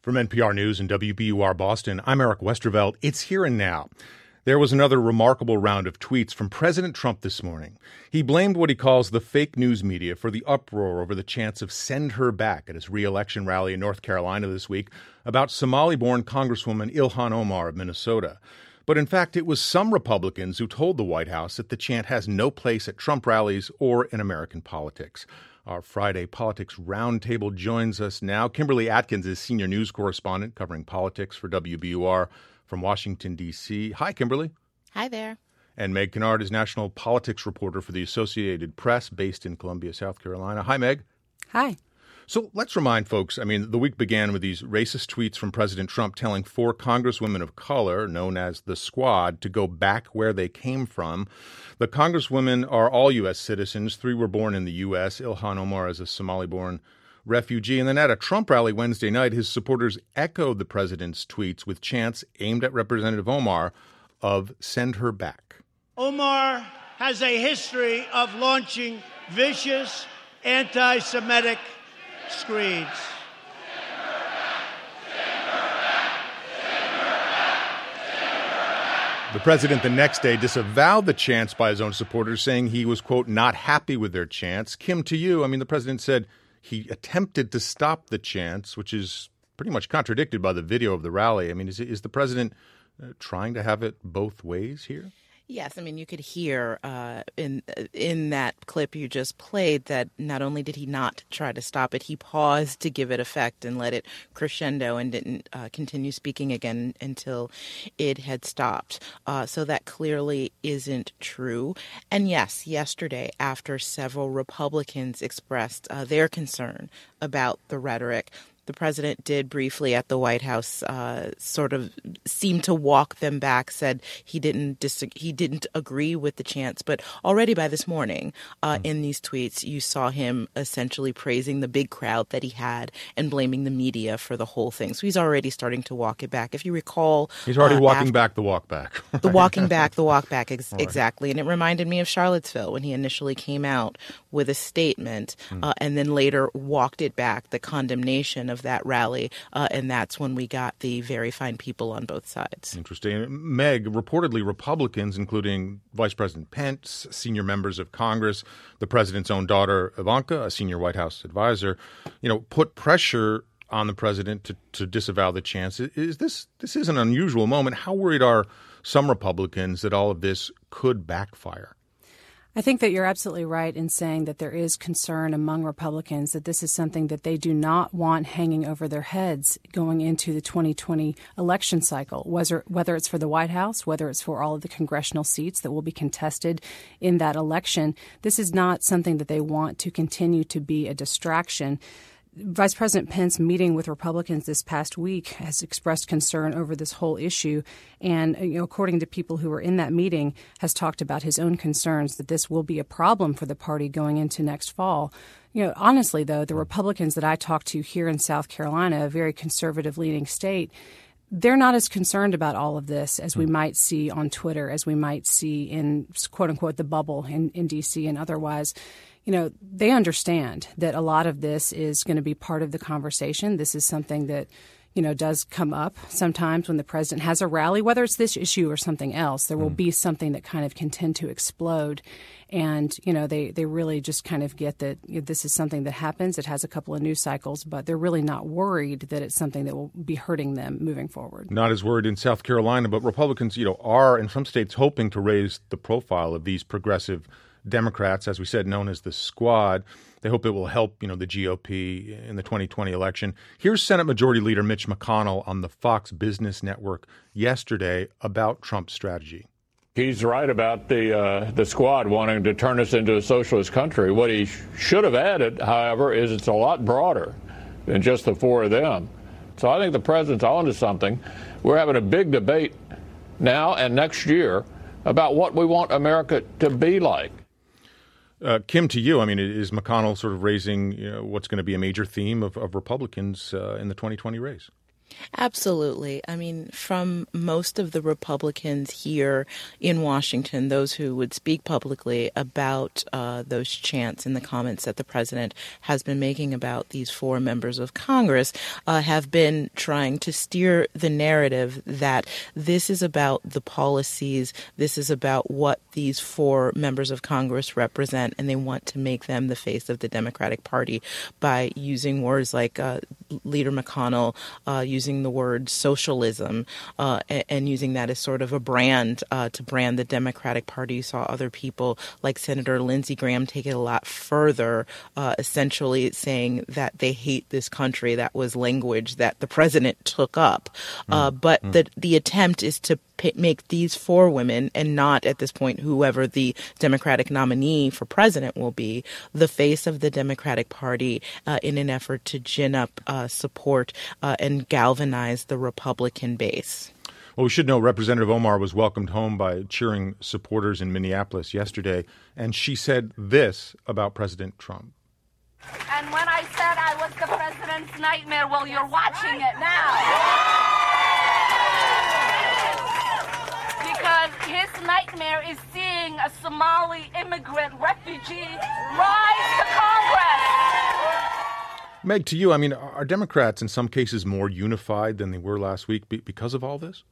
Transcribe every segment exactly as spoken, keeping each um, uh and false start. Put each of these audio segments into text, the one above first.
From N P R News and W B U R Boston, I'm Eric Westerveld. It's here and now. There was another remarkable round of tweets from President Trump this morning. He blamed what he calls the fake news media for the uproar over the chants of "send her back" at his re-election rally in North Carolina this week about Somali-born Congresswoman Ilhan Omar of Minnesota. But in fact, it was some Republicans who told the White House that the chant has no place at Trump rallies or in American politics. Our Friday Politics Roundtable joins us now. Kimberly Atkins is senior news correspondent covering politics for W B U R from Washington, D C. Hi, Kimberly. Hi there. And Meg Kennard is national politics reporter for the Associated Press based in Columbia, South Carolina. Hi, Meg. Hi. So let's remind folks, I mean, the week began with these racist tweets from President Trump telling four congresswomen of color, known as the Squad, to go back where they came from. The congresswomen are all U S citizens. Three were born in the U S. Ilhan Omar is a Somali-born refugee. And then at a Trump rally Wednesday night, his supporters echoed the president's tweets with chants aimed at Representative Omar of "send her back." Omar has a history of launching vicious anti-Semitic screeds. The president the next day disavowed the chants by his own supporters, saying he was, quote, not happy with their chants. Kim, to you, I mean, the president said he attempted to stop the chants, which is pretty much contradicted by the video of the rally. I mean, is, is the president uh, trying to have it both ways here? Yes, I mean, you could hear uh, in in that clip you just played that not only did he not try to stop it, he paused to give it effect and let it crescendo and didn't uh, continue speaking again until it had stopped. Uh, so that clearly isn't true. And yes, yesterday, after several Republicans expressed uh, their concern about the rhetoric, the president did briefly at the White House uh, sort of seem to walk them back, said he didn't dis- he didn't agree with the chants. But already by this morning, uh, in these tweets, you saw him essentially praising the big crowd that he had and blaming the media for the whole thing. So he's already starting to walk it back. If you recall, he's already uh, walking after- back the walk back. Right? The walking back, the walk back, ex- right. exactly. And it reminded me of Charlottesville when he initially came out with a statement mm. uh, and then later walked it back, the condemnation of that rally, uh, and that's when we got the very fine people on both sides. Interesting. Meg, reportedly Republicans, including Vice President Pence, senior members of Congress, the president's own daughter, Ivanka, a senior White House advisor, you know, put pressure on the president to, to disavow the chants. Is this this is an unusual moment? How worried are some Republicans that all of this could backfire? I think that you're absolutely right in saying that there is concern among Republicans that this is something that they do not want hanging over their heads going into the twenty twenty election cycle, whether, whether it's for the White House, whether it's for all of the congressional seats that will be contested in that election. This is not something that they want to continue to be a distraction. Vice President Pence meeting with Republicans this past week has expressed concern over this whole issue. And, you know, according to people who were in that meeting, has talked about his own concerns that this will be a problem for the party going into next fall. You know, honestly, though, the Republicans that I talked to here in South Carolina, a very conservative leaning state, they're not as concerned about all of this as we might see on Twitter, as we might see in, quote unquote, the bubble in, in D C and otherwise. You know, they understand that a lot of this is going to be part of the conversation. This is something that, you know, does come up sometimes when the president has a rally, whether it's this issue or something else. There will be something that kind of can tend to explode. And, you know, they, they really just kind of get that you know, this is something that happens. It has a couple of news cycles, but they're really not worried that it's something that will be hurting them moving forward. Not as worried in South Carolina, but Republicans, you know, are in some states hoping to raise the profile of these progressive Democrats, as we said, known as the Squad. They hope it will help, you know, the G O P in the twenty twenty election. Here's Senate Majority Leader Mitch McConnell on the Fox Business Network yesterday about Trump's strategy. He's right about the uh, the Squad wanting to turn us into a socialist country. What he sh- should have added, however, is it's a lot broader than just the four of them. So I think the president's onto something. We're having a big debate now and next year about what we want America to be like. Uh, Kim, to you, I mean, is McConnell sort of raising you know, what's going to be a major theme of, of Republicans uh, in the twenty twenty race? Absolutely. I mean, from most of the Republicans here in Washington, those who would speak publicly about uh, those chants and the comments that the president has been making about these four members of Congress uh, have been trying to steer the narrative that this is about the policies, this is about what these four members of Congress represent, and they want to make them the face of the Democratic Party by using words like uh, Leader McConnell, uh, using the word socialism uh, and, and using that as sort of a brand uh, to brand the Democratic Party. You saw other people like Senator Lindsey Graham take it a lot further, uh, essentially saying that they hate this country. That was language that the president took up. Uh, mm. But mm. the the attempt is to p- make these four women, and not at this point whoever the Democratic nominee for president will be, the face of the Democratic Party uh, in an effort to gin up uh, support uh, and galvanize the Republican base. Well, we should know Representative Omar was welcomed home by cheering supporters in Minneapolis yesterday, and she said this about President Trump. And when I said I was the president's nightmare, well, you're watching it now. Because his nightmare is seeing a Somali immigrant refugee rise to Congress. Meg, to you, I mean, are Democrats in some cases more unified than they were last week because of all this?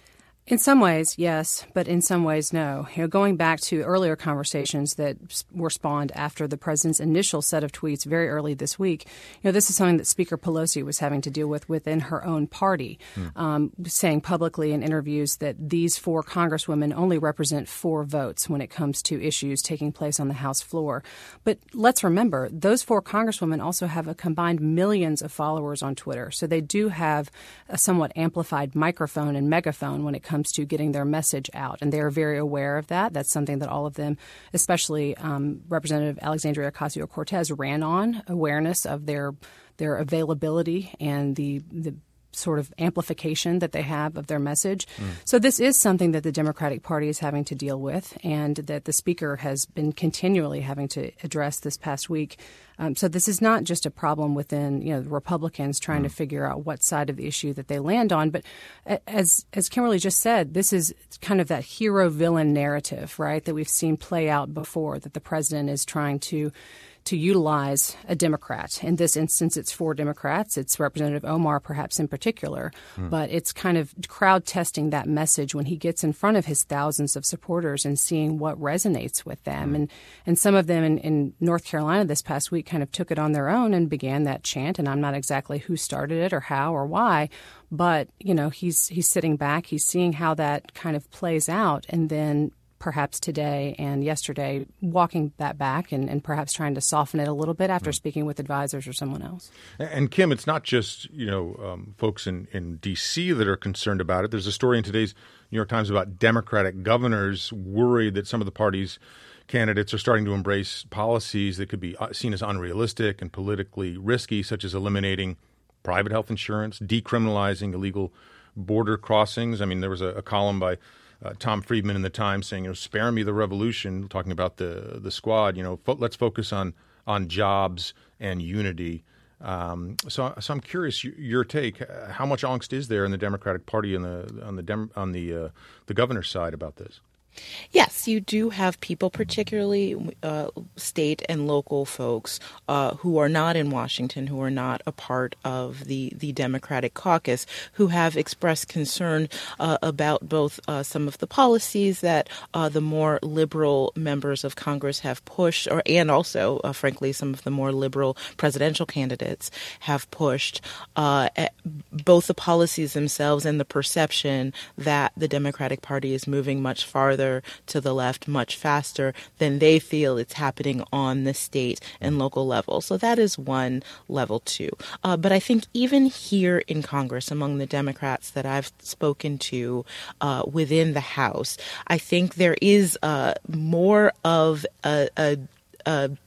In some ways, yes, but in some ways, no. You know, going back to earlier conversations that were spawned after the president's initial set of tweets very early this week, you know, this is something that Speaker Pelosi was having to deal with within her own party, mm. um, saying publicly in interviews that these four congresswomen only represent four votes when it comes to issues taking place on the House floor. But let's remember, those four congresswomen also have a combined millions of followers on Twitter, so they do have a somewhat amplified microphone and megaphone when it comes to getting their message out. And they're very aware of that. That's something that all of them, especially um, Representative Alexandria Ocasio-Cortez, ran on, awareness of their their availability and the the sort of amplification that they have of their message. Mm. So this is something that the Democratic Party is having to deal with, and that the Speaker has been continually having to address this past week. Um, so this is not just a problem within, you know, the Republicans trying mm. to figure out what side of the issue that they land on. But as as Kimberly just said, this is kind of that hero-villain narrative, right, that we've seen play out before, that the president is trying to to utilize a Democrat. In this instance, it's four Democrats. It's Representative Omar, perhaps in particular. Mm. But it's kind of crowd testing that message when he gets in front of his thousands of supporters and seeing what resonates with them. Mm. And and some of them in, in North Carolina this past week kind of took it on their own and began that chant. And I'm not exactly who started it or how or why. But, you know, he's he's sitting back. He's seeing how that kind of plays out. And then perhaps today and yesterday, walking that back and, and perhaps trying to soften it a little bit after mm. speaking with advisors or someone else. And Kim, it's not just, you know, um, folks in, in D C that are concerned about it. There's a story in today's New York Times about Democratic governors worried that some of the party's candidates are starting to embrace policies that could be seen as unrealistic and politically risky, such as eliminating private health insurance, decriminalizing illegal border crossings. I mean, there was a, a column by Uh, Tom Friedman in the Times saying, you know, spare me the revolution, talking about the the squad, you know, fo- let's focus on on jobs and unity. Um, so, so I'm curious your take. How much angst is there in the Democratic Party and the on the Dem- on the uh, the governor's side about this? Yes, you do have people, particularly uh, state and local folks uh, who are not in Washington, who are not a part of the, the Democratic caucus, who have expressed concern uh, about both uh, some of the policies that uh, the more liberal members of Congress have pushed, or and also, uh, frankly, some of the more liberal presidential candidates have pushed, uh, both the policies themselves and the perception that the Democratic Party is moving much farther to the left much faster than they feel it's happening on the state and local level. So that is one level too. Uh, but I think even here in Congress, among the Democrats that I've spoken to uh, within the House, I think there is uh, more of a, a, a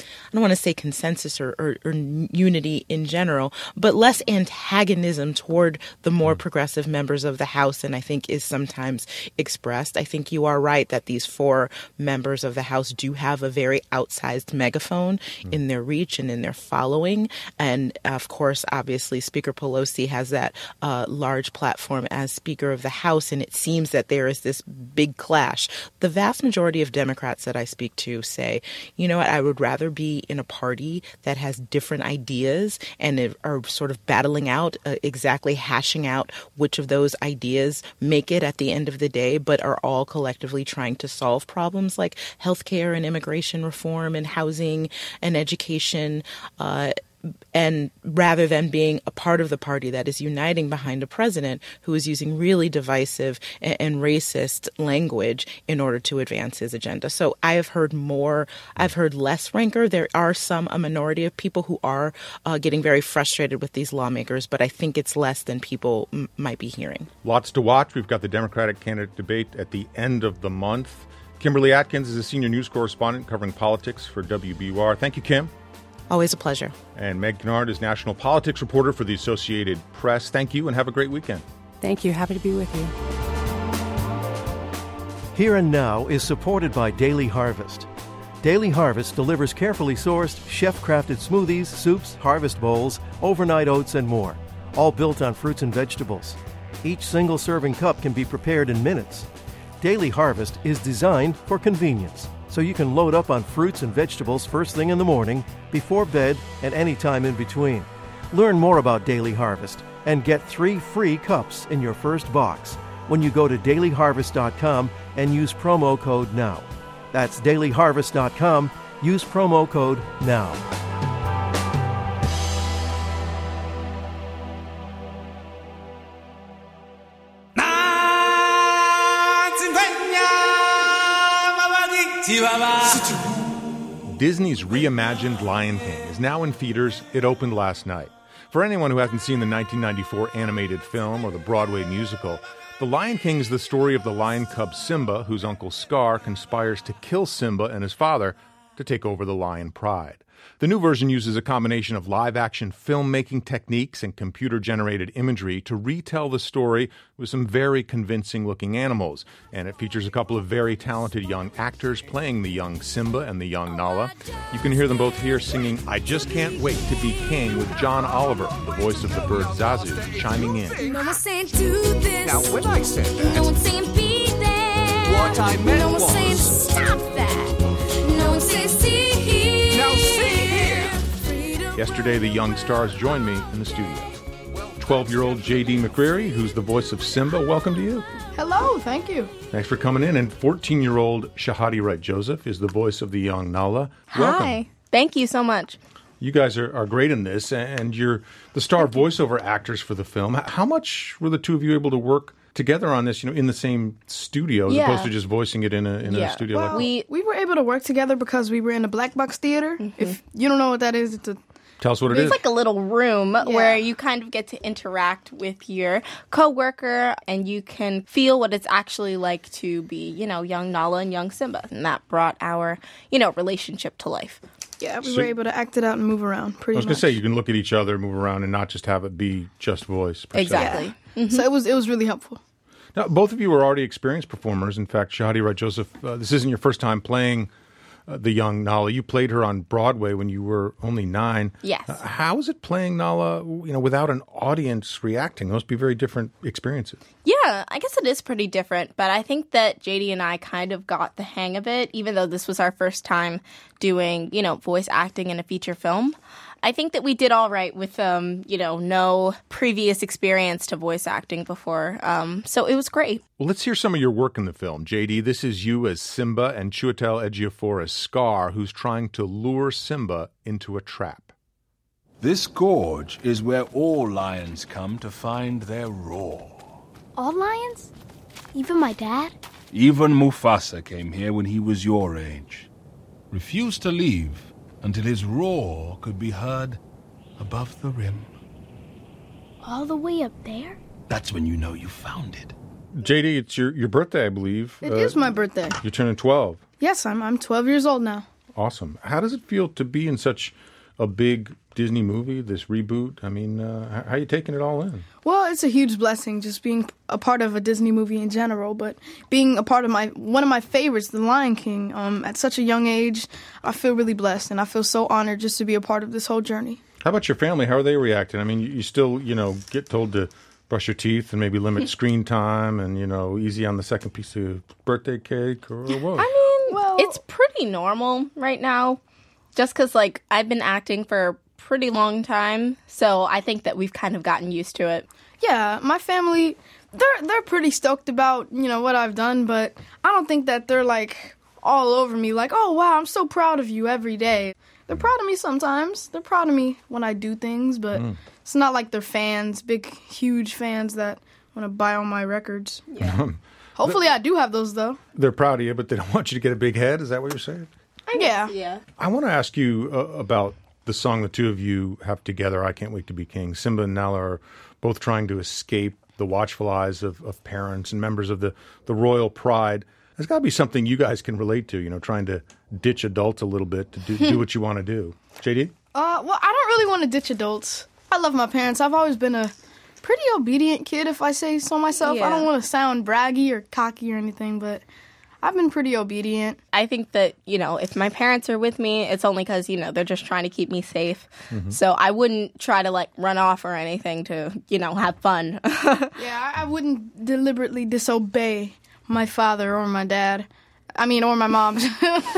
I don't want to say consensus or, or, or unity in general, but less antagonism toward the more progressive members of the House than I think is sometimes expressed. I think you are right that these four members of the House do have a very outsized megaphone mm. in their reach and in their following. And of course, obviously, Speaker Pelosi has that uh, large platform as Speaker of the House, and it seems that there is this big clash. The vast majority of Democrats that I speak to say, you know what, I would rather be in a party that has different ideas and are sort of battling out, uh, exactly hashing out which of those ideas make it at the end of the day, but are all collectively trying to solve problems like healthcare and immigration reform and housing and education, uh, and rather than being a part of the party that is uniting behind a president who is using really divisive and, and racist language in order to advance his agenda. So I have heard more, I've heard less rancor. There are some, a minority of people who are uh, getting very frustrated with these lawmakers, but I think it's less than people m- might be hearing. Lots to watch. We've got the Democratic candidate debate at the end of the month. Kimberly Atkins is a senior news correspondent covering politics for W B U R. Thank you, Kim. Always a pleasure. And Meg Kennard is national politics reporter for the Associated Press. Thank you and have a great weekend. Thank you. Happy to be with you. Here and Now is supported by Daily Harvest. Daily Harvest delivers carefully sourced, chef-crafted smoothies, soups, harvest bowls, overnight oats, and more, all built on fruits and vegetables. Each single serving cup can be prepared in minutes. Daily Harvest is designed for convenience, so you can load up on fruits and vegetables first thing in the morning, before bed, and any time in between. Learn more about Daily Harvest and get three free cups in your first box when you go to daily harvest dot com and use promo code NOW. That's daily harvest dot com. Use promo code NOW. Disney's reimagined Lion King is now in theaters. It opened last night. For anyone who hasn't seen the nineteen ninety-four animated film or the Broadway musical, The Lion King is the story of the lion cub Simba, whose uncle Scar conspires to kill Simba and his father to take over the lion pride. The new version uses a combination of live-action filmmaking techniques and computer-generated imagery to retell the story with some very convincing-looking animals. And it features a couple of very talented young actors playing the young Simba and the young Nala. You can hear them both here singing I Just Can't Wait to Be King with John Oliver, the voice of the bird Zazu, chiming in. No one's saying do this. Now, when I said that, no one's saying be there. What I meant no one's was... saying stop that. No one's saying see here. Now see here. Yesterday, the young stars joined me in the studio. twelve-year-old J D McCreary, who's the voice of Simba, welcome to you. Hello, thank you. Thanks for coming in. And fourteen-year-old Shahadi Wright-Joseph is the voice of the young Nala. Welcome. Hi, thank you so much. You guys are, are great in this, and you're the star voiceover actors for the film. How much were the two of you able to work together on this, you know, in the same studio, as yeah. opposed to just voicing it in a in yeah. a studio well, like we we were able to work together because we were in a black box theater. Mm-hmm. If you don't know what that is, it's a Tell us what it it's is. It's like a little room yeah. where you kind of get to interact with your coworker and you can feel what it's actually like to be, you know, young Nala and young Simba. And that brought our, you know, relationship to life. Yeah, we so, were able to act it out and move around pretty much. I was going to say, you can look at each other, move around, and not just have it be just voice. Per exactly. Se. Yeah. Mm-hmm. So it was it was really helpful. Now, both of you are already experienced performers. In fact, Shahadi Wright-Joseph, uh, this isn't your first time playing uh, the young Nala. You played her on Broadway when you were only nine. Yes. Uh, how is it playing Nala, you know, without an audience reacting? Those must be very different experiences. Yeah, I guess it is pretty different, but I think that J D and I kind of got the hang of it, even though this was our first time doing, you know, voice acting in a feature film. I think that we did all right with, um, you know, no previous experience to voice acting before, um, so it was great. Well, let's hear some of your work in the film. J D, this is you as Simba and Chiwetel Ejiofor as Scar, who's trying to lure Simba into a trap. This gorge is where all lions come to find their roar. All lions? Even my dad? Even Mufasa came here when he was your age. Refused to leave until his roar could be heard above the rim. All the way up there? That's when you know you found it. J D, it's your, your birthday, I believe. It uh, is my birthday. You're turning twelve. Yes, I'm I'm twelve years old now. Awesome. How does it feel to be in such a big Disney movie, this reboot? I mean, uh, how are you taking it all in? Well, it's a huge blessing just being a part of a Disney movie in general, but being a part of my one of my favorites, The Lion King, um, at such a young age, I feel really blessed, and I feel so honored just to be a part of this whole journey. How about your family? How are they reacting? I mean, you, you still, you know, get told to brush your teeth and maybe limit screen time and, you know, easy on the second piece of birthday cake or what? I mean, well, it's pretty normal right now. Just because, like, I've been acting for a pretty long time, so I think that we've kind of gotten used to it. Yeah, my family, they're they're pretty stoked about, you know, what I've done, but I don't think that they're, like, all over me, like, oh, wow, I'm so proud of you every day. They're proud of me sometimes. They're proud of me when I do things, but mm. it's not like they're fans, big, huge fans that want to buy all my records. Yeah. Hopefully I do have those, though. They're proud of you, but they don't want you to get a big head? Is that what you're saying? I guess, yeah. yeah. I want to ask you uh, about the song the two of you have together, I Can't Wait to Be King. Simba and Nala are both trying to escape the watchful eyes of, of parents and members of the, the royal pride. There's got to be something you guys can relate to, you know, trying to ditch adults a little bit to do, do what you want to do. J D? Uh, well, I don't really want to ditch adults. I love my parents. I've always been a pretty obedient kid, if I say so myself. Yeah. I don't want to sound braggy or cocky or anything, but I've been pretty obedient. I think that, you know, if my parents are with me, it's only because, you know, they're just trying to keep me safe. Mm-hmm. So I wouldn't try to, like, run off or anything to, you know, have fun. Yeah, I wouldn't deliberately disobey my father or my dad. I mean, or my mom. Good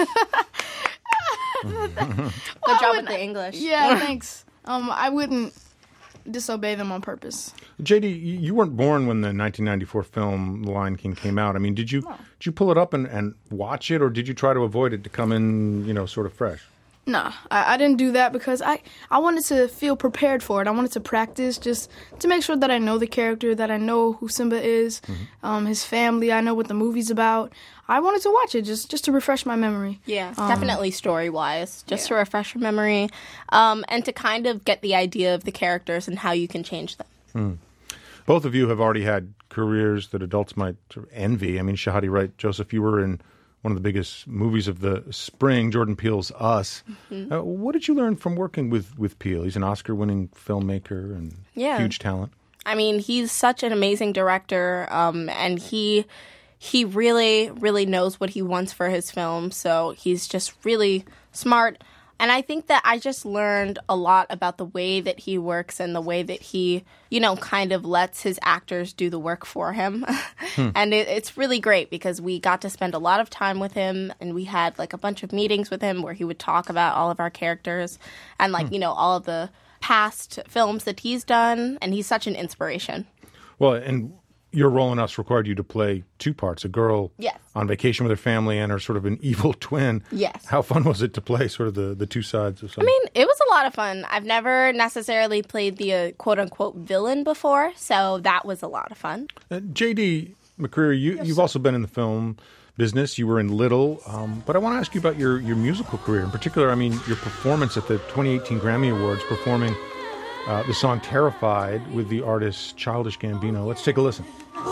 well, job with the English. Yeah, thanks. Um, I wouldn't disobey them on purpose. J D, you weren't born when the nineteen ninety-four film The Lion King came out. I mean, did you no. did you pull it up and, and watch it, or did you try to avoid it to come in, you know, sort of fresh? No, I, I didn't do that because I, I wanted to feel prepared for it. I wanted to practice just to make sure that I know the character, that I know who Simba is, mm-hmm. um, his family, I know what the movie's about. I wanted to watch it just, just to refresh my memory. Yeah, um, definitely story-wise, just yeah. to refresh your memory um, and to kind of get the idea of the characters and how you can change them. Mm. Both of you have already had careers that adults might sort of envy. I mean, Shahadi Wright, Joseph, you were in one of the biggest movies of the spring, Jordan Peele's Us. Mm-hmm. Uh, what did you learn from working with, with Peele? He's an Oscar-winning filmmaker and yeah. huge talent. I mean, he's such an amazing director, um, and he he really, really knows what he wants for his film. So he's just really smart. And I think that I just learned a lot about the way that he works and the way that he, you know, kind of lets his actors do the work for him. hmm. And it, it's really great because we got to spend a lot of time with him, and we had like a bunch of meetings with him where he would talk about all of our characters and like, hmm. you know, all of the past films that he's done. And he's such an inspiration. Well, and your role in Us required you to play two parts, a girl yes. on vacation with her family and her sort of an evil twin. Yes. How fun was it to play sort of the, the two sides of something? I mean, it was a lot of fun. I've never necessarily played the uh, quote-unquote villain before, so that was a lot of fun. Uh, J D McCreary, you, yes, you've sir. also been in the film business. You were in Little, um, but I want to ask you about your, your musical career. In particular, I mean, your performance at the twenty eighteen Grammy Awards, performing uh, the song Terrified with the artist Childish Gambino. Let's take a listen.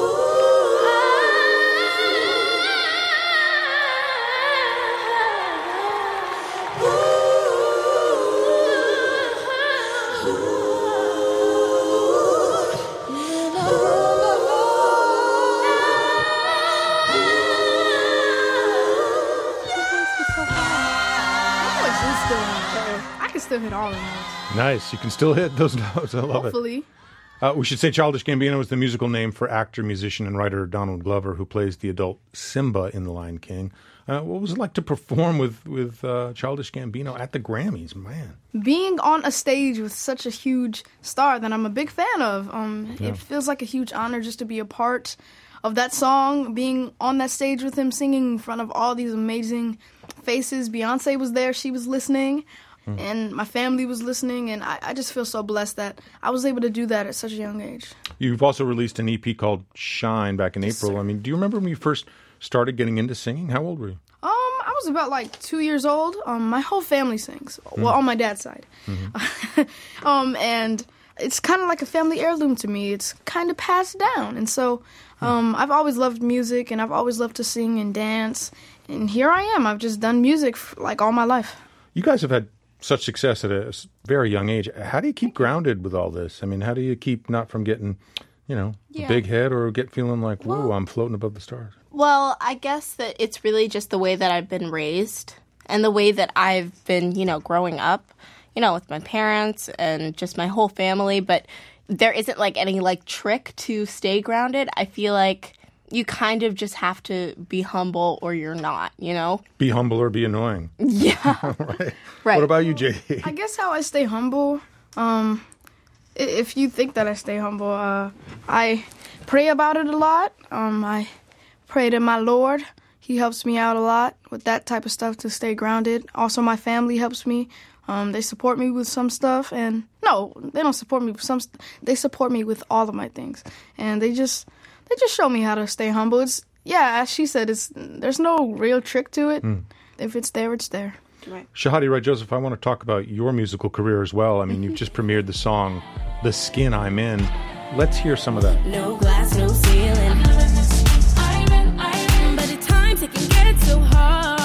I can still hit all of those. Nice. You can still hit those notes. I love Hopefully. it. Uh, we should say Childish Gambino is the musical name for actor, musician, and writer Donald Glover, who plays the adult Simba in The Lion King. Uh, what was it like to perform with, with uh, Childish Gambino at the Grammys? Man. Being on a stage with such a huge star that I'm a big fan of, um, yeah. it feels like a huge honor just to be a part of that song, being on that stage with him, singing in front of all these amazing faces. Beyonce was there. She was listening. Mm. And my family was listening, and I, I just feel so blessed that I was able to do that at such a young age. You've also released an E P called Shine back in Yes, April. sir. I mean, do you remember when you first started getting into singing? How old were you? Um, I was about like two years old. Um, my whole family sings. Mm. Well, on my dad's side. Mm-hmm. um, and it's kind of like a family heirloom to me. It's kind of passed down. And so um, I've always loved music, and I've always loved to sing and dance. And here I am. I've just done music for, like all my life. You guys have had such success at a very young age. How do you keep grounded with all this? I mean, how do you keep not from getting, you know, Yeah. a big head or get feeling like, whoa, Well- I'm floating above the stars? Well, I guess that it's really just the way that I've been raised and the way that I've been, you know, growing up, you know, with my parents and just my whole family. But there isn't like any like trick to stay grounded. I feel like you kind of just have to be humble or you're not, you know? Be humble or be annoying. Yeah. right. Right. What about you, J D? I guess how I stay humble, um, i- if you think that I stay humble, uh, I pray about it a lot. Um, I pray to my Lord. He helps me out a lot with that type of stuff to stay grounded. Also, my family helps me. Um, they support me with some stuff, and no, they don't support me with some. St- they support me with all of my things, and they just they just show me how to stay humble. It's yeah, as she said, it's there's no real trick to it. Mm. If it's there, it's there. Right. Shahadi Wright Joseph, I want to talk about your musical career as well. I mean, you've just premiered the song "The Skin I'm In." Let's hear some of that. No glass, no ceiling. I'm in, I'm in, but at times it can get so hard.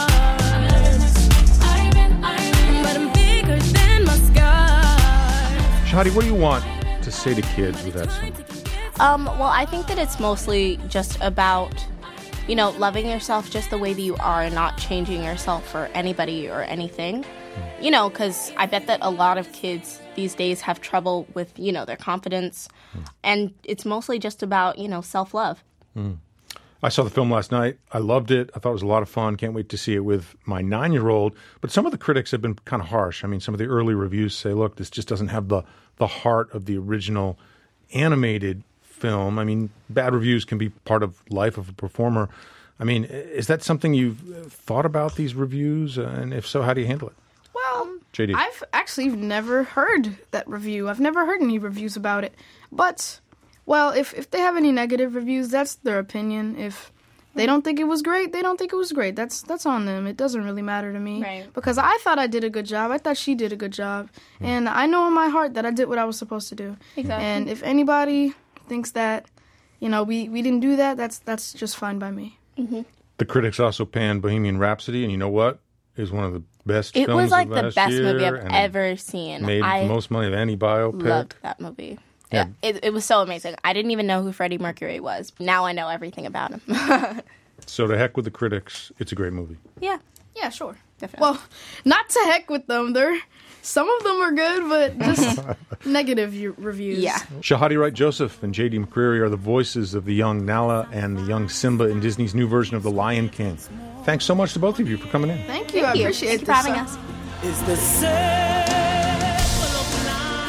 I'm in, I'm in, but I'm bigger than my scars. Shahadi, what do you want to say to kids with that song? Um, well, I think that it's mostly just about, you know, loving yourself just the way that you are and not changing yourself for anybody or anything. You know, because I bet that a lot of kids these days have trouble with, you know, their confidence. And it's mostly just about, you know, self-love. Mm. I saw the film last night. I loved it. I thought it was a lot of fun. Can't wait to see it with my nine-year-old. But some of the critics have been kind of harsh. I mean, some of the early reviews say, look, this just doesn't have the, the heart of the original animated film. I mean, bad reviews can be part of life of a performer. I mean, is that something you've thought about, these reviews? Uh, and if so, how do you handle it? Well, J D. I've actually never heard that review. I've never heard any reviews about it. But, well, if, if they have any negative reviews, that's their opinion. If they don't think it was great, they don't think it was great. That's that's on them. It doesn't really matter to me. Right. Because I thought I did a good job. I thought she did a good job. And I know in my heart that I did what I was supposed to do. Exactly. And if anybody thinks that, you know, we, we didn't do that, that's that's just fine by me. Mm-hmm. The critics also panned Bohemian Rhapsody, and you know what? It was one of the best It films was like of the last best year, movie I've and ever seen. Made I the most money of any biopic. loved that movie. Yeah. Yeah, it, it was so amazing. I didn't even know who Freddie Mercury was. Now I know everything about him. So to heck with the critics, it's a great movie. Yeah. Yeah, sure. Definitely. Well, not to heck with them. They're some of them are good, but just negative u- reviews. Yeah. Shahadi Wright Joseph and J D McCreary are the voices of the young Nala and the young Simba in Disney's new version of The Lion King. Thanks so much to both of you for coming in. Thank you. Thank I you. appreciate Thank you for this. having uh, us. It's the circle of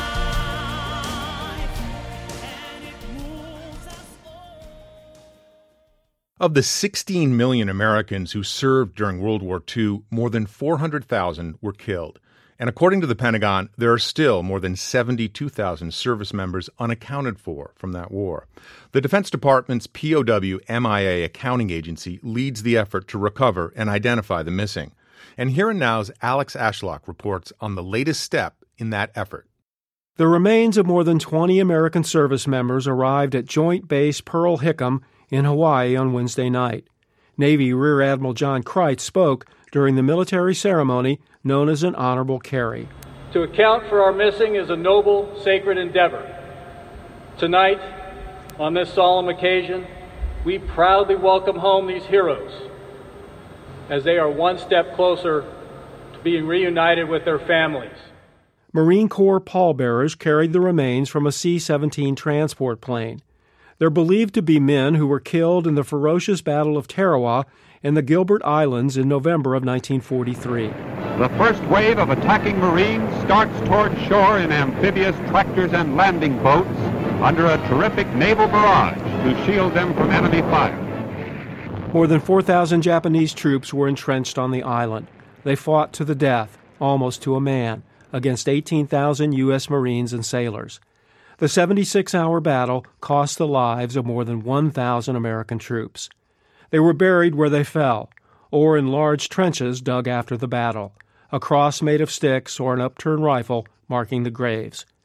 life, and it moves us all. Of the sixteen million Americans who served during World War Two, more than four hundred thousand were killed. And according to the Pentagon, there are still more than seventy-two thousand service members unaccounted for from that war. The Defense Department's P O W M I A accounting agency leads the effort to recover and identify the missing. And Here and Now's Alex Ashlock reports on the latest step in that effort. The remains of more than twenty American service members arrived at Joint Base Pearl Hickam in Hawaii on Wednesday night. Navy Rear Admiral John Kreitz spoke during the military ceremony known as an honorable carry. To account for our missing is a noble, sacred endeavor. Tonight, on this solemn occasion, we proudly welcome home these heroes as they are one step closer to being reunited with their families. Marine Corps pallbearers carried the remains from a C seventeen transport plane. They're believed to be men who were killed in the ferocious Battle of Tarawa in the Gilbert Islands in November of nineteen forty-three. The first wave of attacking Marines starts toward shore in amphibious tractors and landing boats under a terrific naval barrage to shield them from enemy fire. More than four thousand Japanese troops were entrenched on the island. They fought to the death, almost to a man, against eighteen thousand U S Marines and sailors. The seventy-six hour battle cost the lives of more than one thousand American troops. They were buried where they fell, or in large trenches dug after the battle, a cross made of sticks or an upturned rifle marking the graves.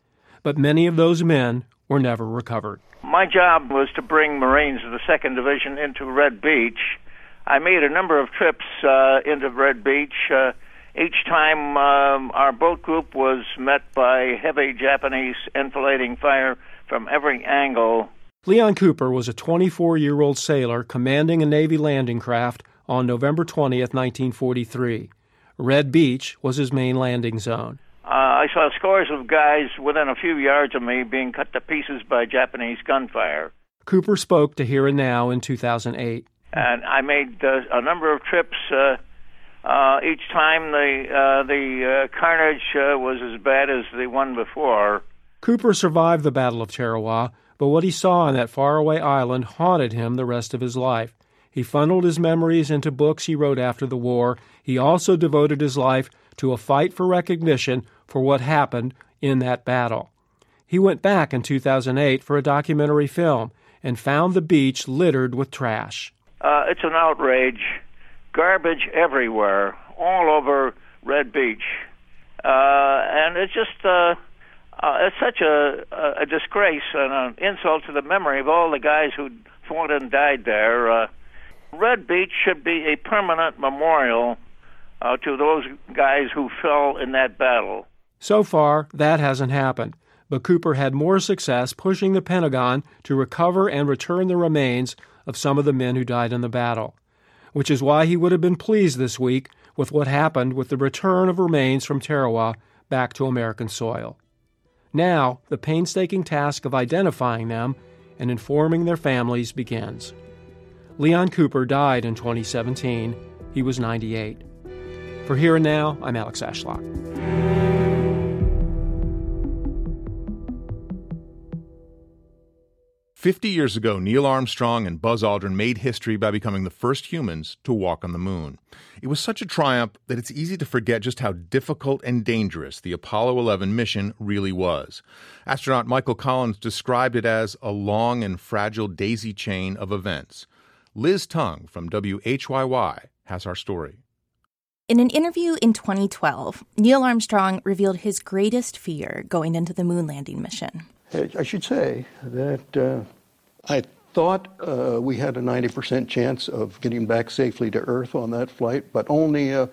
but many of those men were never recovered. My job was to bring Marines of the second Division into Red Beach. I made a number of trips uh, into Red Beach. Uh, each time um, our boat group was met by heavy Japanese enfilading fire from every angle. Leon Cooper was a twenty-four-year-old sailor commanding a Navy landing craft on November twentieth, nineteen forty-three. Red Beach was his main landing zone. Uh, I saw scores of guys within a few yards of me being cut to pieces by Japanese gunfire. Cooper spoke to Here and Now in two thousand eight. And I made uh, a number of trips. Uh, uh, each time the uh, the uh, carnage uh, was as bad as the one before. Cooper survived the Battle of Tarawa, but what he saw on that faraway island haunted him the rest of his life. He funneled his memories into books he wrote after the war. He also devoted his life to a fight for recognition for what happened in that battle. He went back in two thousand eight for a documentary film and found the beach littered with trash. Uh, it's an outrage. Garbage everywhere, all over Red Beach. Uh, and it's just, uh, uh, it's such a, a disgrace and an insult to the memory of all the guys who fought and died there. Uh, Red Beach should be a permanent memorial uh, to those guys who fell in that battle. So far, that hasn't happened, but Cooper had more success pushing the Pentagon to recover and return the remains of some of the men who died in the battle, which is why he would have been pleased this week with what happened with the return of remains from Tarawa back to American soil. Now, the painstaking task of identifying them and informing their families begins. Leon Cooper died in twenty seventeen. He was ninety-eight. For Here and Now, I'm Alex Ashlock. Fifty years ago, Neil Armstrong and Buzz Aldrin made history by becoming the first humans to walk on the moon. It was such a triumph that it's easy to forget just how difficult and dangerous the Apollo eleven mission really was. Astronaut Michael Collins described it as a long and fragile daisy chain of events. Liz Tung from W H Y Y has our story. In an interview in twenty twelve, Neil Armstrong revealed his greatest fear going into the moon landing mission. I should say that uh, I thought uh, we had a ninety percent chance of getting back safely to Earth on that flight, but only a,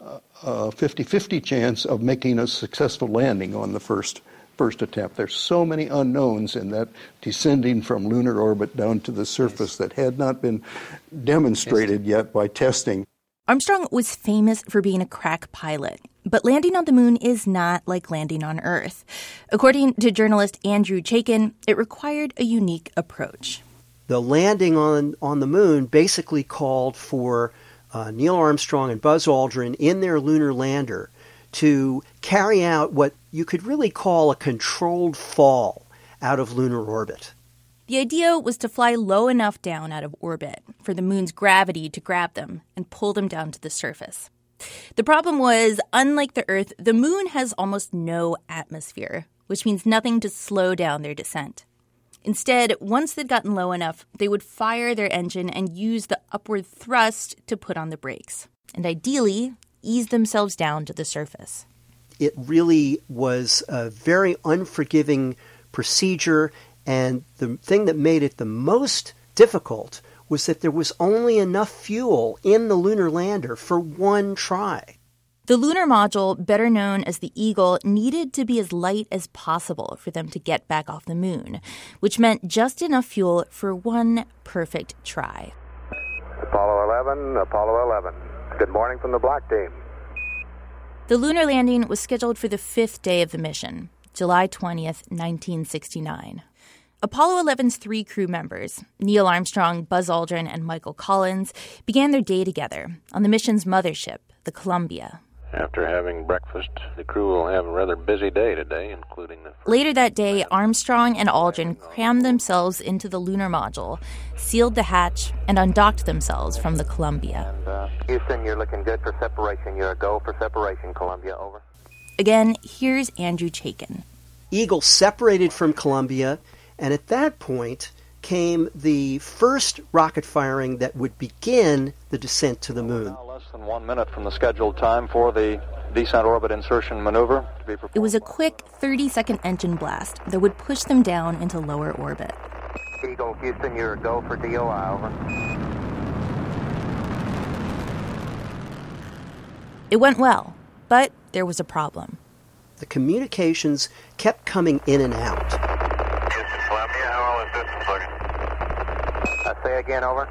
a fifty-fifty chance of making a successful landing on the first first attempt. There's so many unknowns in that descending from lunar orbit down to the surface that had not been demonstrated yet by testing. Armstrong was famous for being a crack pilot, but landing on the moon is not like landing on Earth. According to journalist Andrew Chaikin, it required a unique approach. The landing on, on the moon basically called for uh, Neil Armstrong and Buzz Aldrin in their lunar lander to carry out what you could really call a controlled fall out of lunar orbit. The idea was to fly low enough down out of orbit for the moon's gravity to grab them and pull them down to the surface. The problem was, unlike the Earth, the moon has almost no atmosphere, which means nothing to slow down their descent. Instead, once they'd gotten low enough, they would fire their engine and use the upward thrust to put on the brakes, and ideally, ease themselves down to the surface. It really was a very unforgiving procedure. And the thing that made it the most difficult was that there was only enough fuel in the lunar lander for one try. The lunar module, better known as the Eagle, needed to be as light as possible for them to get back off the moon, which meant just enough fuel for one perfect try. Apollo eleven, Apollo eleven. Good morning from the Black Team. The lunar landing was scheduled for the fifth day of the mission, July twentieth, nineteen sixty-nine. Apollo eleven's three crew members, Neil Armstrong, Buzz Aldrin, and Michael Collins, began their day together on the mission's mothership, the Columbia. After having breakfast, the crew will have a rather busy day today, including the... Later that day, Armstrong and Aldrin crammed themselves into the lunar module, sealed the hatch, and undocked themselves from the Columbia. And, uh, Houston, you're looking good for separation. You're a go for separation. Columbia, over. Again, here's Andrew Chaikin. Eagle separated from Columbia, and at that point came the first rocket firing that would begin the descent to the moon. Now less than one minute from the scheduled time for the descent orbit insertion maneuver to be performed. It was a quick thirty-second engine blast that would push them down into lower orbit. Eagle, Houston, you're go for D O I, over. It went well, but there was a problem. The communications kept coming in and out. Houston, Columbia, how all is distance looking? Uh, say again, over.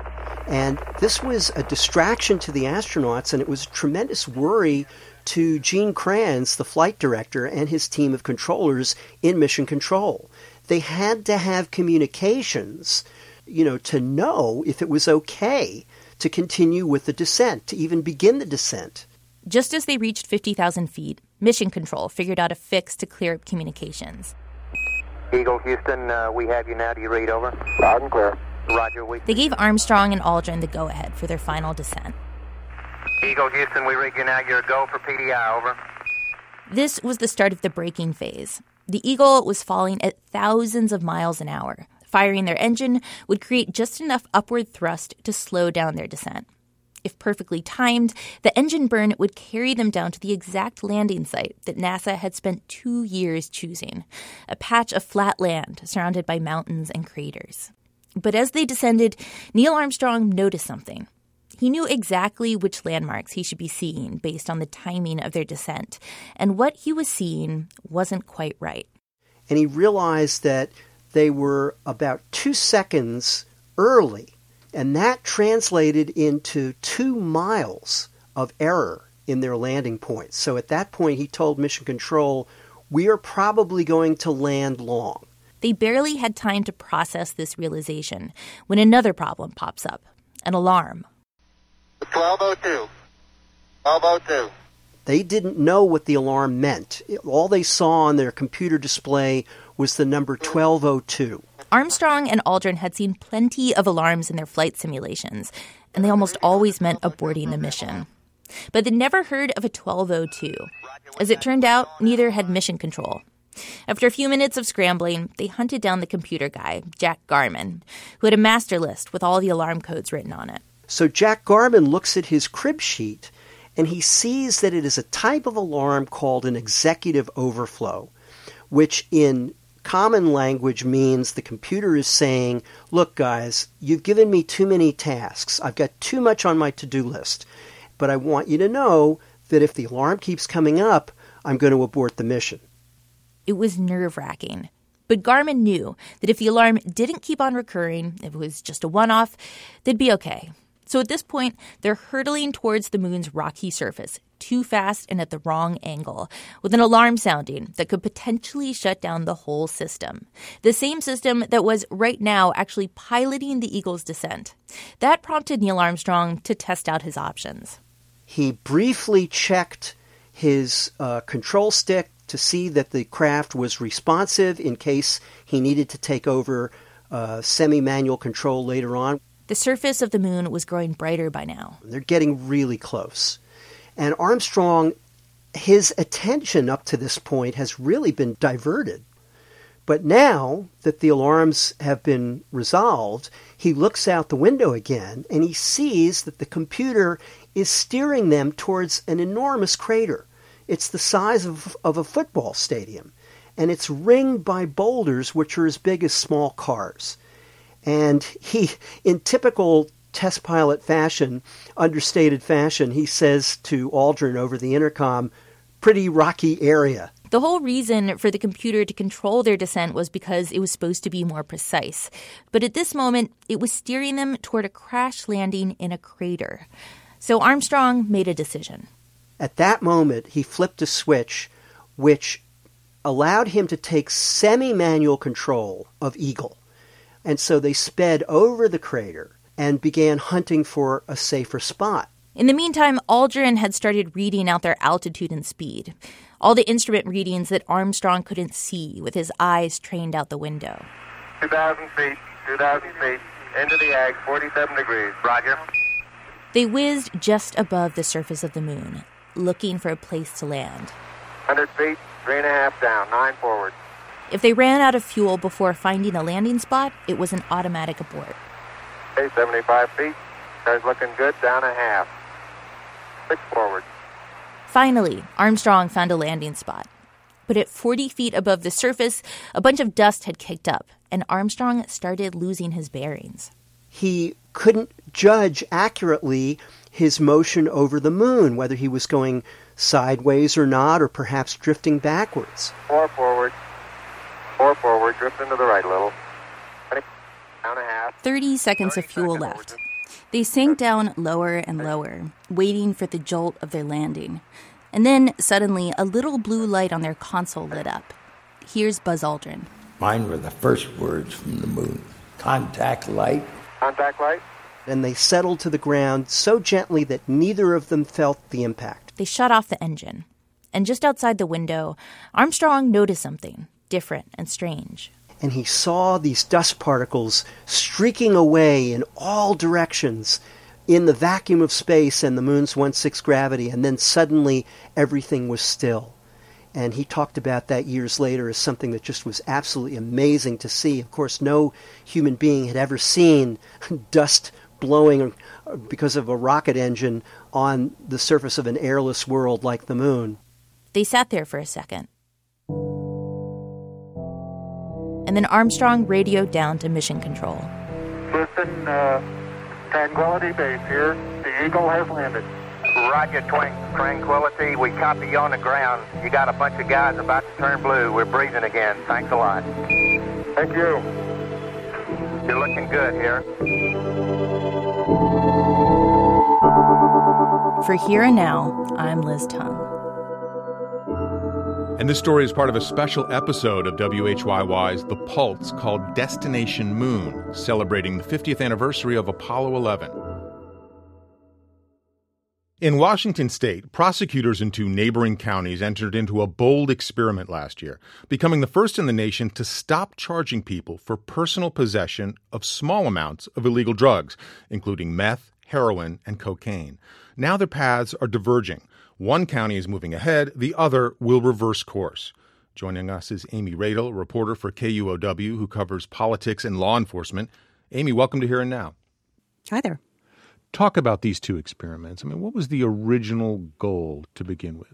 And this was a distraction to the astronauts, and it was a tremendous worry to Gene Kranz, the flight director, and his team of controllers in Mission Control. They had to have communications, you know, to know if it was okay to continue with the descent, to even begin the descent. Just as they reached fifty thousand feet, Mission Control figured out a fix to clear up communications. Eagle, Houston, uh, we have you now. Do you read, over? Loud and clear. Roger, we... They gave Armstrong and Aldrin the go-ahead for their final descent. Eagle, Houston, we read you now. You're a go for P D I, over. This was the start of the braking phase. The Eagle was falling at thousands of miles an hour. Firing their engine would create just enough upward thrust to slow down their descent. If perfectly timed, the engine burn would carry them down to the exact landing site that NASA had spent two years choosing, a patch of flat land surrounded by mountains and craters. But as they descended, Neil Armstrong noticed something. He knew exactly which landmarks he should be seeing based on the timing of their descent, and what he was seeing wasn't quite right. And he realized that they were about two seconds early, and that translated into two miles of error in their landing points. So at that point, he told Mission Control, we are probably going to land long. They barely had time to process this realization when another problem pops up, an alarm. twelve oh two. twelve oh two. They didn't know what the alarm meant. All they saw on their computer display was the number twelve oh two. Armstrong and Aldrin had seen plenty of alarms in their flight simulations, and they almost always meant aborting the mission. But they never heard of a twelve oh two. As it turned out, neither had Mission Control. After a few minutes of scrambling, they hunted down the computer guy, Jack Garman, who had a master list with all the alarm codes written on it. So Jack Garman looks at his crib sheet, and he sees that it is a type of alarm called an executive overflow, which in common language means the computer is saying, look, guys, you've given me too many tasks. I've got too much on my to-do list. But I want you to know that if the alarm keeps coming up, I'm going to abort the mission. It was nerve-wracking. But Garmin knew that if the alarm didn't keep on recurring, if it was just a one-off, they'd be okay. So at this point, they're hurtling towards the moon's rocky surface, too fast and at the wrong angle, with an alarm sounding that could potentially shut down the whole system. The same system that was right now actually piloting the Eagle's descent. That prompted Neil Armstrong to test out his options. He briefly checked his uh, control stick to see that the craft was responsive in case he needed to take over uh, semi-manual control later on. The surface of the moon was growing brighter by now. They're getting really close. And Armstrong, his attention up to this point has really been diverted. But now that the alarms have been resolved, he looks out the window again and he sees that the computer is steering them towards an enormous crater. It's the size of, of a football stadium, and it's ringed by boulders which are as big as small cars. And he, in typical test pilot fashion, understated fashion, he says to Aldrin over the intercom, pretty rocky area. The whole reason for the computer to control their descent was because it was supposed to be more precise. But at this moment, it was steering them toward a crash landing in a crater. So Armstrong made a decision. At that moment, he flipped a switch which allowed him to take semi-manual control of Eagle. And so they sped over the crater and began hunting for a safer spot. In the meantime, Aldrin had started reading out their altitude and speed, all the instrument readings that Armstrong couldn't see with his eyes trained out the window. two thousand feet, two thousand feet, into the ag, forty-seven degrees. Roger. They whizzed just above the surface of the moon, looking for a place to land. one hundred feet, three and a half down, nine forward. If they ran out of fuel before finding a landing spot, it was an automatic abort. Okay, seventy-five feet. Car's looking good, down a half. Six forward. Finally, Armstrong found a landing spot. But at forty feet above the surface, a bunch of dust had kicked up, and Armstrong started losing his bearings. He couldn't judge accurately his motion over the moon, whether he was going sideways or not, or perhaps drifting backwards. Four forward. Four forward. Drift into the right a little. Ready? Down a half. Thirty seconds of fuel left. They sank down lower and lower, waiting for the jolt of their landing. And then, suddenly, a little blue light on their console lit up. Here's Buzz Aldrin. Mine were the first words from the moon. Contact light. Contact light. And they settled to the ground so gently that neither of them felt the impact. They shut off the engine. And just outside the window, Armstrong noticed something different and strange. And he saw these dust particles streaking away in all directions in the vacuum of space and the moon's one sixth gravity, and then suddenly everything was still. And he talked about that years later as something that just was absolutely amazing to see. Of course, no human being had ever seen dust blowing because of a rocket engine on the surface of an airless world like the moon. They sat there for a second. And then Armstrong radioed down to mission control. Houston, uh, Tranquility Base here. The Eagle has landed. Roger, Twin Tranquility. We copy you on the ground. You got a bunch of guys about to turn blue. We're breathing again. Thanks a lot. Thank you. You're looking good here. For Here and Now, I'm Liz Tung. And this story is part of a special episode of W H Y Y's The Pulse called Destination Moon, celebrating the fiftieth anniversary of Apollo eleven. In Washington state, prosecutors in two neighboring counties entered into a bold experiment last year, becoming the first in the nation to stop charging people for personal possession of small amounts of illegal drugs, including meth, heroin, and cocaine. Now their paths are diverging. One county is moving ahead, the other will reverse course. Joining us is Amy Radel, a reporter for K U O W who covers politics and law enforcement. Amy, welcome to Here and Now. Hi there. Talk about these two experiments. I mean, what was the original goal to begin with?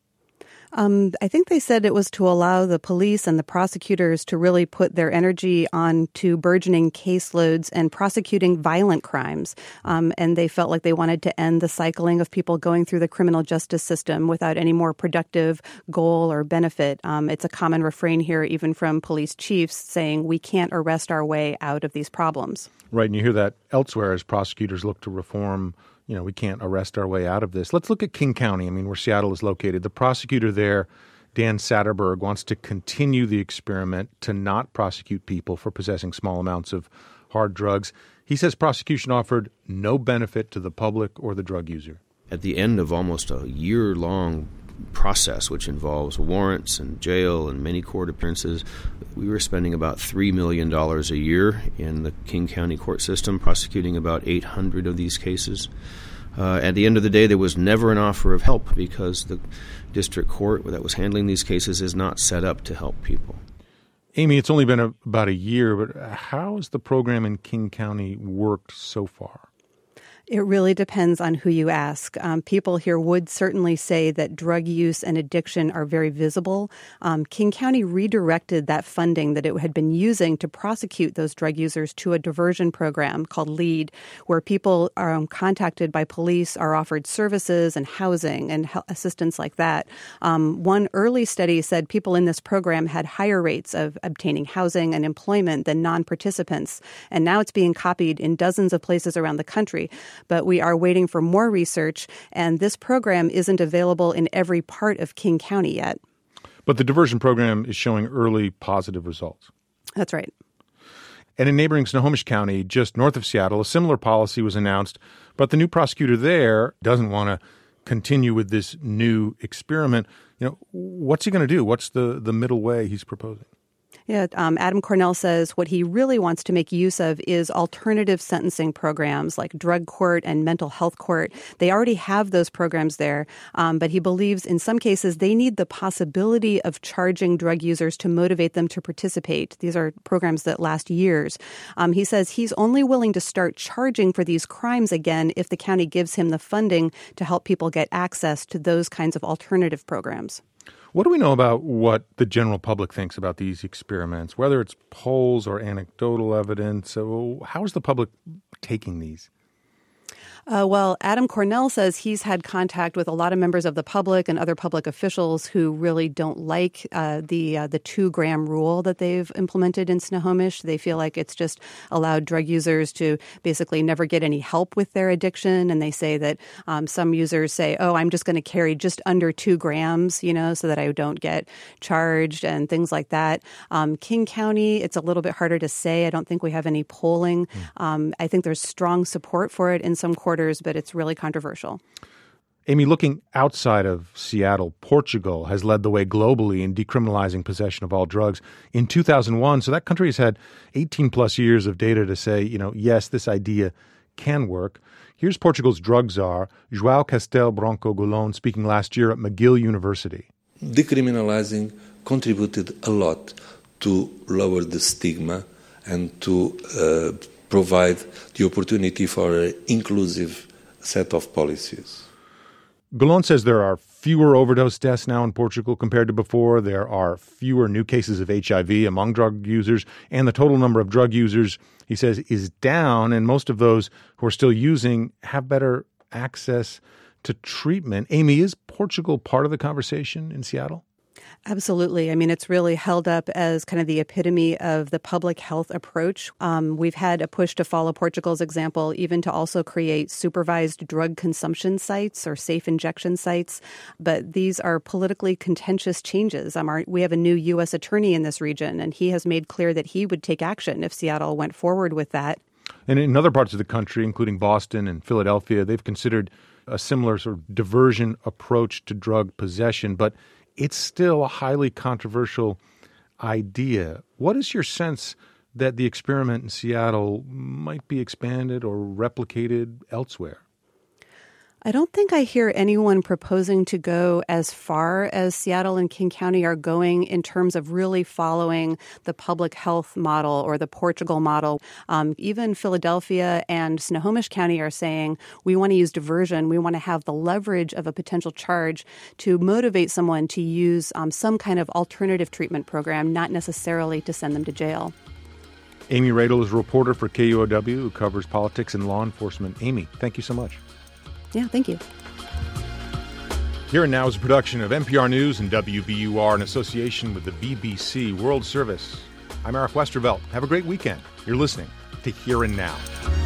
Um, I think they said it was to allow the police and the prosecutors to really put their energy on to burgeoning caseloads and prosecuting violent crimes. Um, and they felt like they wanted to end the cycling of people going through the criminal justice system without any more productive goal or benefit. Um, it's a common refrain here, even from police chiefs, saying we can't arrest our way out of these problems. Right, and you hear that elsewhere as prosecutors look to reform. You know, we can't arrest our way out of this. Let's look at King County, I mean, where Seattle is located. The prosecutor there, Dan Satterberg, wants to continue the experiment to not prosecute people for possessing small amounts of hard drugs. He says prosecution offered no benefit to the public or the drug user. At the end of almost a year-long process, which involves warrants and jail and many court appearances, we were spending about three million dollars a year in the King County court system, prosecuting about eight hundred of these cases. Uh, at the end of the day, there was never an offer of help because the district court that was handling these cases is not set up to help people. Amy, it's only been a, about a year, but how has the program in King County worked so far? It really depends on who you ask. Um, people here would certainly say that drug use and addiction are very visible. Um, King County redirected that funding that it had been using to prosecute those drug users to a diversion program called LEAD, where people are um, contacted by police, are offered services and housing and he- assistance like that. Um, one early study said people in this program had higher rates of obtaining housing and employment than non-participants. And now it's being copied in dozens of places around the country. But we are waiting for more research, and this program isn't available in every part of King County yet. But the diversion program is showing early positive results. That's right. And in neighboring Snohomish County, just north of Seattle, a similar policy was announced, but the new prosecutor there doesn't want to continue with this new experiment. You know, what's he going to do? What's the, the middle way he's proposing? Yeah, um, Adam Cornell says what he really wants to make use of is alternative sentencing programs like drug court and mental health court. They already have those programs there, um, but he believes in some cases they need the possibility of charging drug users to motivate them to participate. These are programs that last years. Um, he says he's only willing to start charging for these crimes again if the county gives him the funding to help people get access to those kinds of alternative programs. What do we know about what the general public thinks about these experiments, whether it's polls or anecdotal evidence? So how is the public taking these? Uh, well, Adam Cornell says he's had contact with a lot of members of the public and other public officials who really don't like uh, the uh, the two gram rule that they've implemented in Snohomish. They feel like it's just allowed drug users to basically never get any help with their addiction. And they say that um, some users say, oh, I'm just going to carry just under two grams, you know, so that I don't get charged and things like that. Um, King County, it's a little bit harder to say. I don't think we have any polling. Mm. Um, I think there's strong support for it in some quarters, but it's really controversial. Amy, looking outside of Seattle, Portugal has led the way globally in decriminalizing possession of all drugs in two thousand one. So that country has had eighteen plus years of data to say, you know, yes, this idea can work. Here's Portugal's drug czar, João Castelo Branco Goulon, speaking last year at McGill University. Decriminalizing contributed a lot to lower the stigma and to uh, provide the opportunity for an inclusive set of policies. Goulon says there are fewer overdose deaths now in Portugal compared to before. There are fewer new cases of H I V among drug users, and the total number of drug users, he says, is down, and most of those who are still using have better access to treatment. Amy, is Portugal part of the conversation in Seattle? Absolutely. I mean, it's really held up as kind of the epitome of the public health approach. Um, we've had a push to follow Portugal's example, even to also create supervised drug consumption sites or safe injection sites. But these are politically contentious changes. Um, our, we have a new U S attorney in this region, and he has made clear that he would take action if Seattle went forward with that. And in other parts of the country, including Boston and Philadelphia, they've considered a similar sort of diversion approach to drug possession. But it's still a highly controversial idea. What is your sense that the experiment in Seattle might be expanded or replicated elsewhere? I don't think I hear anyone proposing to go as far as Seattle and King County are going in terms of really following the public health model or the Portugal model. Um, even Philadelphia and Snohomish County are saying we want to use diversion. We want to have the leverage of a potential charge to motivate someone to use um, some kind of alternative treatment program, not necessarily to send them to jail. Amy Radel is a reporter for K U O W who covers politics and law enforcement. Amy, thank you so much. Yeah, thank you. Here and Now is a production of N P R News and W B U R in association with the B B C World Service. I'm Eric Westervelt. Have a great weekend. You're listening to Here and Now.